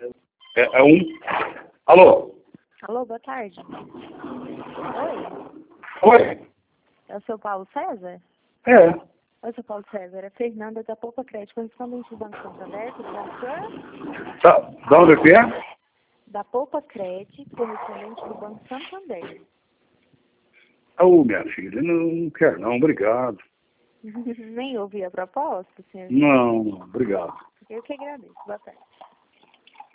É um... Alô? Alô, boa tarde. Oi, Oi? é o seu Paulo César? É. Oi, seu Paulo César, é Fernanda da Poupa Crédito, correspondente do Banco Santander, tudo bom, senhor? Tá. Da onde que é? Da Poupa Crédito, correspondente do Banco Santander. Ô, minha filha, não quero não, obrigado. Nem ouvi a proposta, senhor? Não, obrigado. Eu que agradeço. Boa tarde.